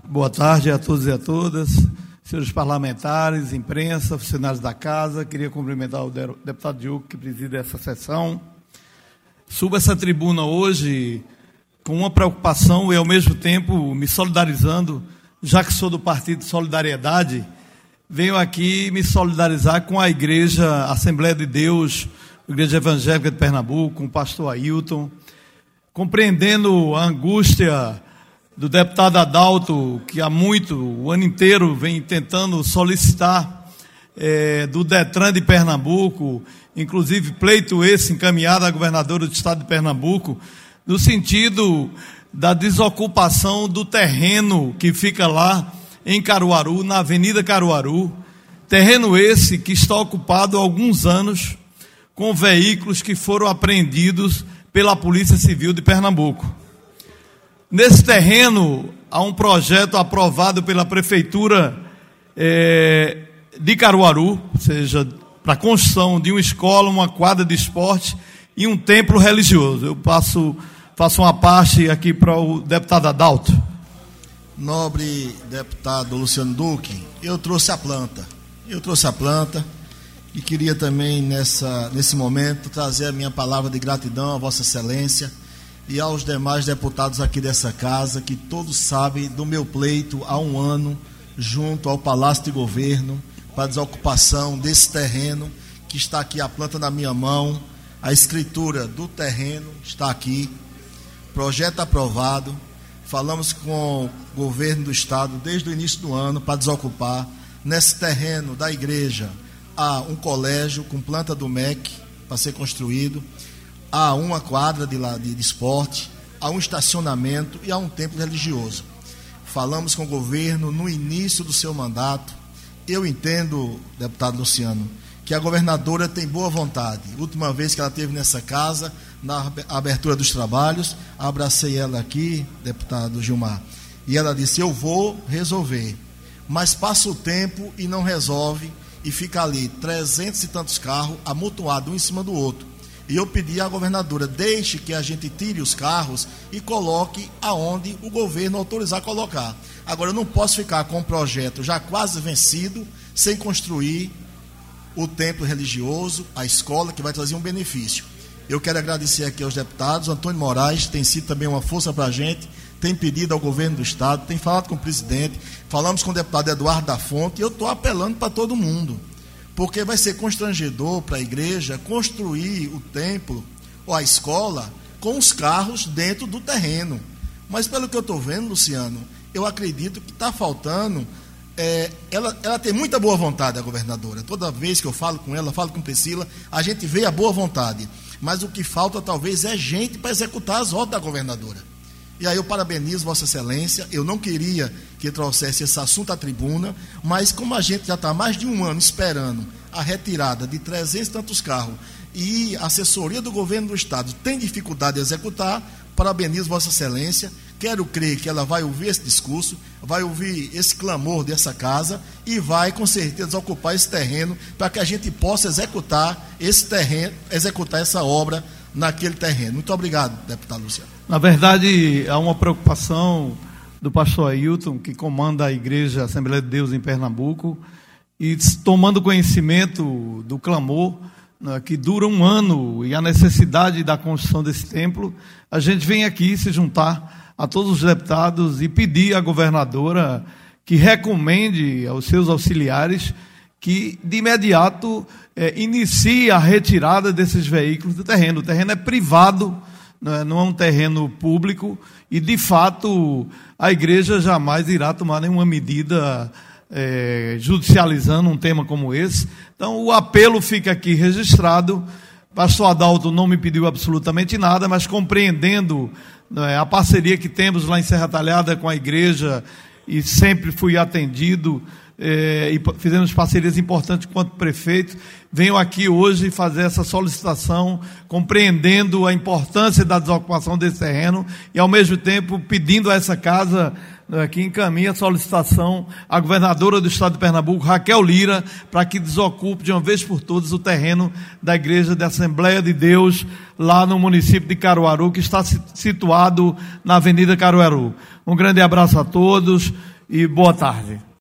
Boa tarde a todos e a todas, senhores parlamentares, imprensa, funcionários da casa. Queria cumprimentar o deputado Diogo, que preside essa sessão. Subo essa tribuna hoje com uma preocupação e, ao mesmo tempo, me solidarizando, já que sou do Partido Solidariedade, venho aqui me solidarizar com a Igreja Assembleia de Deus, Igreja Evangélica de Pernambuco, com o pastor Ailton, compreendendo a angústia do deputado Adalto, que há muito, o ano inteiro, vem tentando solicitar do Detran de Pernambuco, inclusive pleito esse encaminhado à governadora do estado de Pernambuco, no sentido da desocupação do terreno que fica lá em Caruaru, na Avenida Caruaru, terreno esse que está ocupado há alguns anos com veículos que foram apreendidos pela Polícia Civil de Pernambuco. Nesse terreno, há um projeto aprovado pela Prefeitura de Caruaru, ou seja, para a construção de uma escola, uma quadra de esporte e um templo religioso. Eu faço uma parte aqui para o deputado Adalto. Nobre deputado Luciano Duque, eu trouxe a planta e queria também nesse momento trazer a minha palavra de gratidão a Vossa Excelência e aos demais deputados aqui dessa casa, que todos sabem do meu pleito há um ano junto ao Palácio de Governo para a desocupação desse terreno, que está aqui a planta na minha mão, a escritura do terreno está aqui, projeto aprovado. Falamos com o governo do estado desde o início do ano para desocupar. Nesse terreno da igreja há um colégio com planta do MEC para ser construído, há uma quadra de esporte, há um estacionamento e há um templo religioso. Falamos com o governo no início do seu mandato. Eu entendo, deputado Luciano, que a governadora tem boa vontade. Última vez que ela esteve nessa casa, na abertura dos trabalhos, abracei ela aqui, deputado Gilmar, e ela disse: eu vou resolver. Mas passa o tempo e não resolve, e fica ali 300 e tantos carros amontoados um em cima do outro. E eu pedi à governadora: deixe que a gente tire os carros e coloque aonde o governo autorizar colocar. Agora, eu não posso ficar com um projeto já quase vencido, sem construir o templo religioso, a escola, que vai trazer um benefício. Eu quero agradecer aqui aos deputados. O Antônio Moraes tem sido também uma força para a gente, tem pedido ao governo do estado, tem falado com o presidente, falamos com o deputado Eduardo da Fonte, e eu estou apelando para todo mundo, porque vai ser constrangedor para a igreja construir o templo ou a escola com os carros dentro do terreno. Mas pelo que eu estou vendo, Luciano, eu acredito que está faltando. Ela tem muita boa vontade, a governadora. Toda vez que eu falo com ela, falo com Priscila, a gente vê a boa vontade. Mas o que falta talvez é gente para executar as ordens da governadora. E aí eu parabenizo Vossa Excelência. Eu não queria que trouxesse esse assunto à tribuna, mas como a gente já está há mais de um ano esperando a retirada de 300 e tantos carros e a assessoria do governo do estado tem dificuldade de executar, parabenizo Vossa Excelência. Quero crer que ela vai ouvir esse discurso, vai ouvir esse clamor dessa casa e vai, com certeza, ocupar esse terreno para que a gente possa executar esse terreno, executar essa obra naquele terreno. Muito obrigado, deputado Luciano. Na verdade, há uma preocupação do pastor Ailton, que comanda a Igreja Assembleia de Deus em Pernambuco, e tomando conhecimento do clamor, né, que dura um ano, e a necessidade da construção desse templo, a gente vem aqui se juntar a todos os deputados e pedir à governadora que recomende aos seus auxiliares que, de imediato, inicie a retirada desses veículos do terreno. O terreno é privado, não é um terreno público, e, de fato, a igreja jamais irá tomar nenhuma medida judicializando um tema como esse. Então, o apelo fica aqui registrado. Pastor Adalto não me pediu absolutamente nada, mas compreendendo a parceria que temos lá em Serra Talhada com a igreja, e sempre fui atendido, e fizemos parcerias importantes quanto prefeito, venho aqui hoje fazer essa solicitação, compreendendo a importância da desocupação desse terreno e, ao mesmo tempo, pedindo a essa casa que encaminha a solicitação à governadora do estado de Pernambuco, Raquel Lira, para que desocupe de uma vez por todas o terreno da Igreja da Assembleia de Deus, lá no município de Caruaru, que está situado na Avenida Caruaru. Um grande abraço a todos e boa tarde.